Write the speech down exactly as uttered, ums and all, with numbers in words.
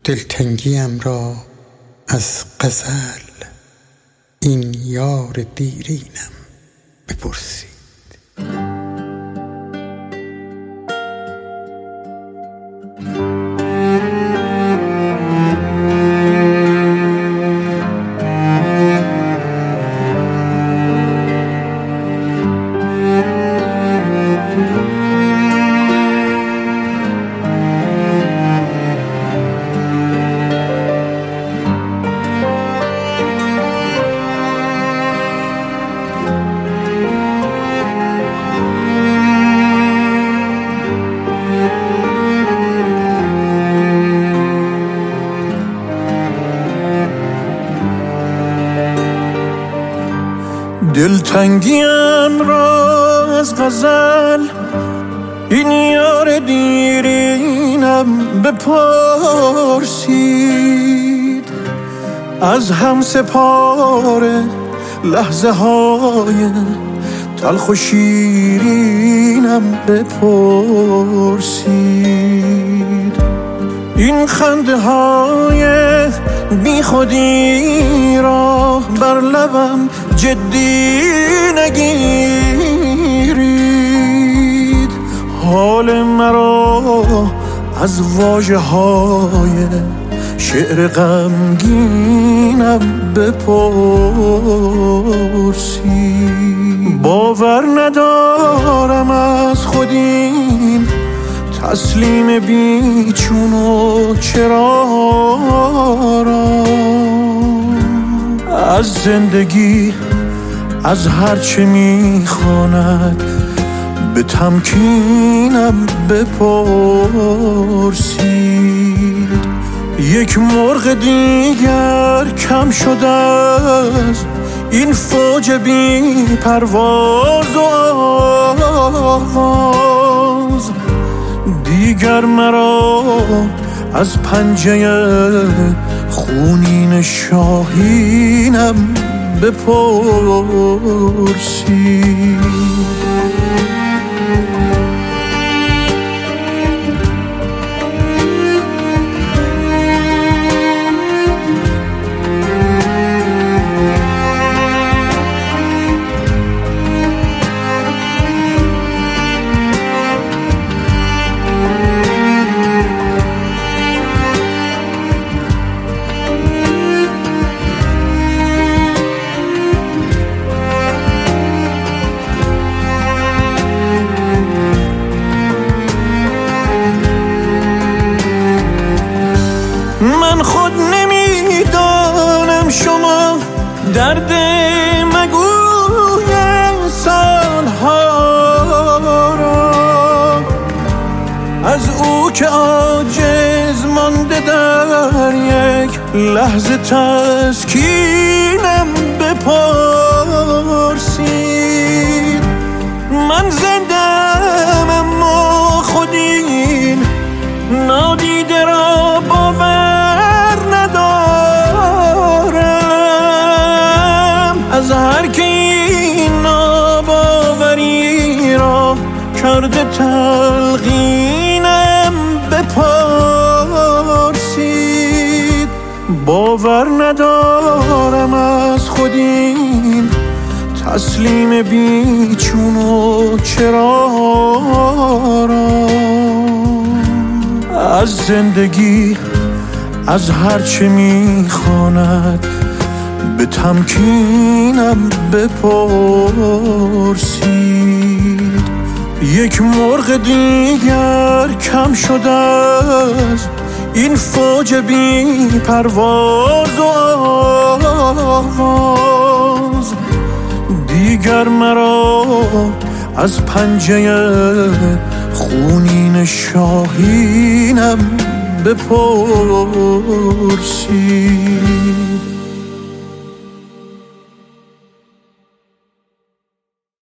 دلتنگیم را از غزل این یار دیرینم بپرسید. دلتنگیم را از غزل این یار دیرینم بپرسید. از هم سپار لحظه های تلخ و شیرینم بپرسید. این خنده های بی خودی را بر لبم جدی نگیرید. حال مرا از واژه های شعر غمگینم بپرسید. باور ندارم از خودیم تسلیم بیچون و چرا را از زندگی از هرچه میخواند به تمکینم بپرسید. یک مرغ دیگر کم شده از این فوج بی پرواز و آواز. دیگر مرا از پنجه خونین شاهینم بپرسید. من خود نمیدانم شما درد مگوی سالها را از او که عاجز مانده در یک لحظه تسکینم بپرسید. من زندم اما خود این نادیده را باور ندارم. از هر که این ناباوری را کرده تلقینم بپرسید. باور ندارم از خود این تسلیم بیچون و چرا را از زندگی از هرچه میخواند به تمکینم بپرسید. یک مرغ دیگر کم شده از این فوج بی پرواز و آواز. دیگر مرا از پنجه خونین شاهینم بپرسید.